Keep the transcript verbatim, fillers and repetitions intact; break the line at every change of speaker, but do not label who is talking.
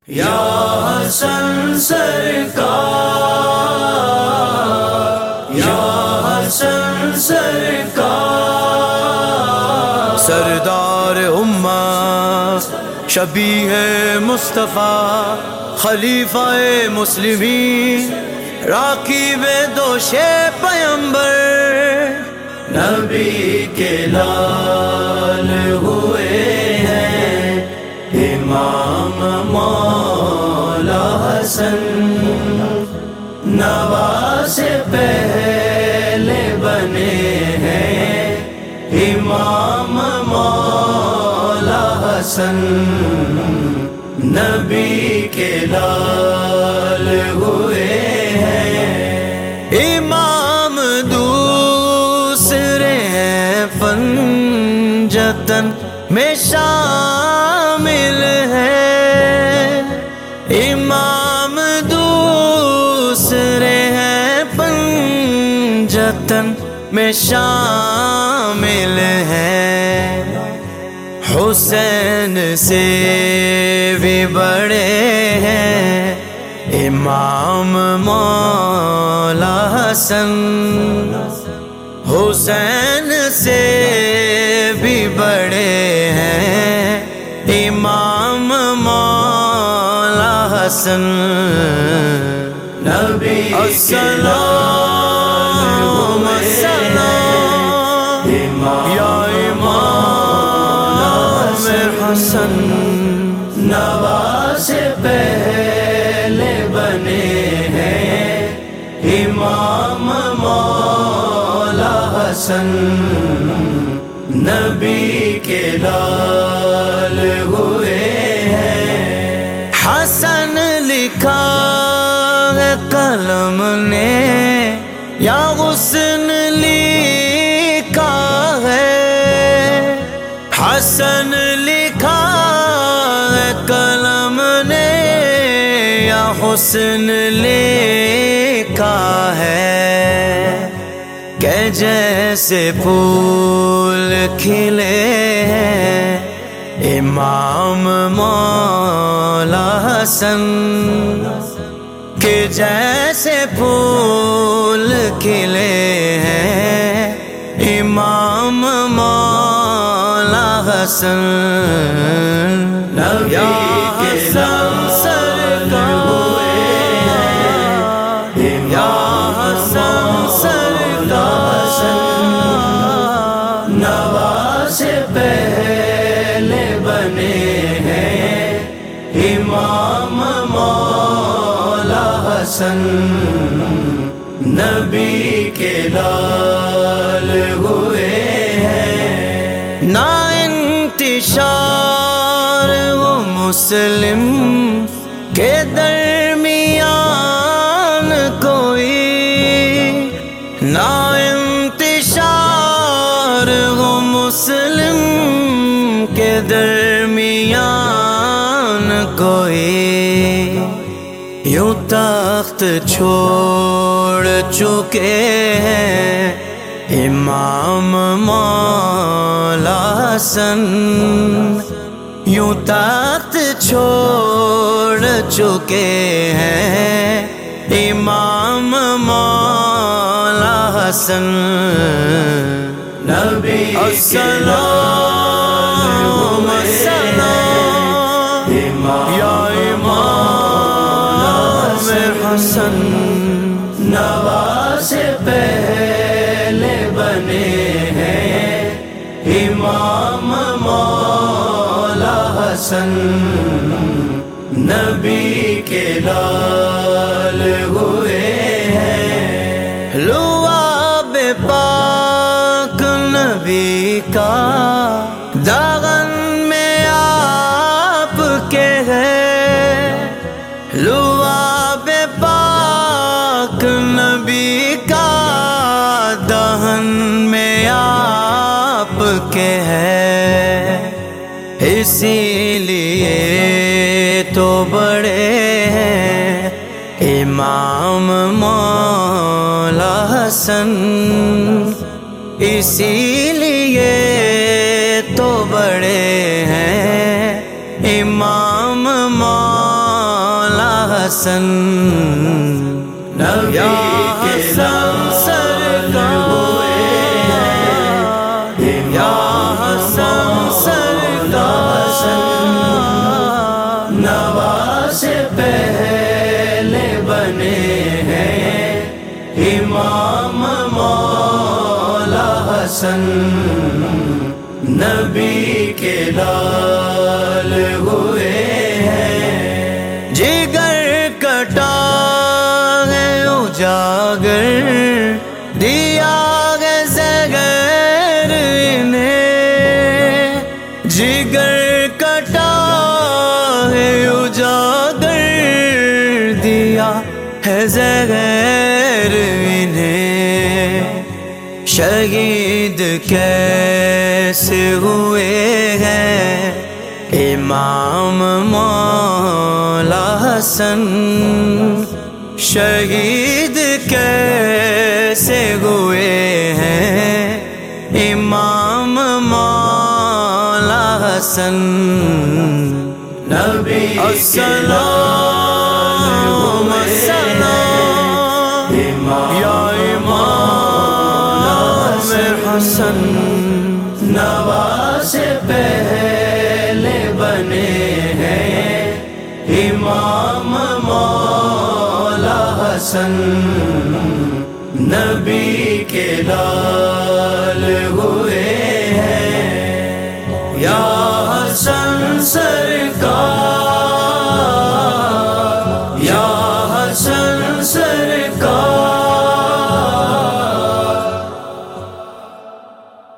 یا حسن سرکار، یا حسن سرکار،
سردار امت، شبیہ مصطفیٰ، خلیفہ مسلمین، راکب دوش پیمبر،
نبی کے لال ہوئے ہیں امام مولا حسن، نواز سے پہلے بنے ہیں امام مولا حسن، نبی کے لال ہوئے ہیں
امام دوسرے ہیں پنجتن میں شامل ہے، امام دوسرے ہیں پنجتن میں شامل ہے، حسین سے بھی بڑے ہیں امام مولا حسن، حسین سے بھی بڑے ہیں امام مولا حسن،
نبی
السلام السلام یا امام حسن،
نواز سے پہلے بنے ہیں امام مولا حسن، نبی کے لال ہوئے ہیں
حسن لکھا ہے قلم نے یا حسن لکھا ہے، حسن لکھا ہے قلم نے یا حسن لکھا ہے، کہ جیسے پھول کھلے ہیں امام مولا حسن، کہ جیسے پھول کھلے ہیں امام مولا حسن،
نبی کے لال ہوئے ہیں
یا حسن سرکار،
نواز سے پہلے بنے ہیں امام مولا حسن، نبی کے لال ہوئے ہیں
نا انتشار وہ مسلم کے درمیان کوئی، نا انتشار وہ مسلم کے درمیان کوئی، یوں تخت چھوڑ چکے ہیں امام مولا حسن، یوں تخت چھوڑ چکے ہیں امام مولا حسن،
نبی
السلام السلام یا امام حسن،
نواز سے پہلے بنے ہیں امام مولا حسن، نبی کے لال ہوئے ہیں
لعاب پاک نبی کا داغن میں آپ کے ہے، لعاب پاک نبی کا دہن میں آپ کے ہے، اسی لیے تو بڑے ہیں امام مولا حسن، اسی لیے تو بڑے ہیں امام مولا حسن
نبی کے لال ہوئے ہیں،
یا حسن سرکار
نوا سے پہلے بنے ہیں امام مولا حسن، نبی کے لال ہوئے ہیں۔
جگر کٹا ہے اجاگر دیا ہے زہر انہیں، جگر کٹا ہے اجاگر دیا ہے زہر انہیں، شہید کیسے ہوئے ہیں امام مولا حسن، شہید کیسے ہوئے ہیں امام مولا حسن،
نبی
السلام السلام یا امام حسن،
نوا سے پہلے بنے ہیں امام مولا حسن، نبی کے لال ہوئے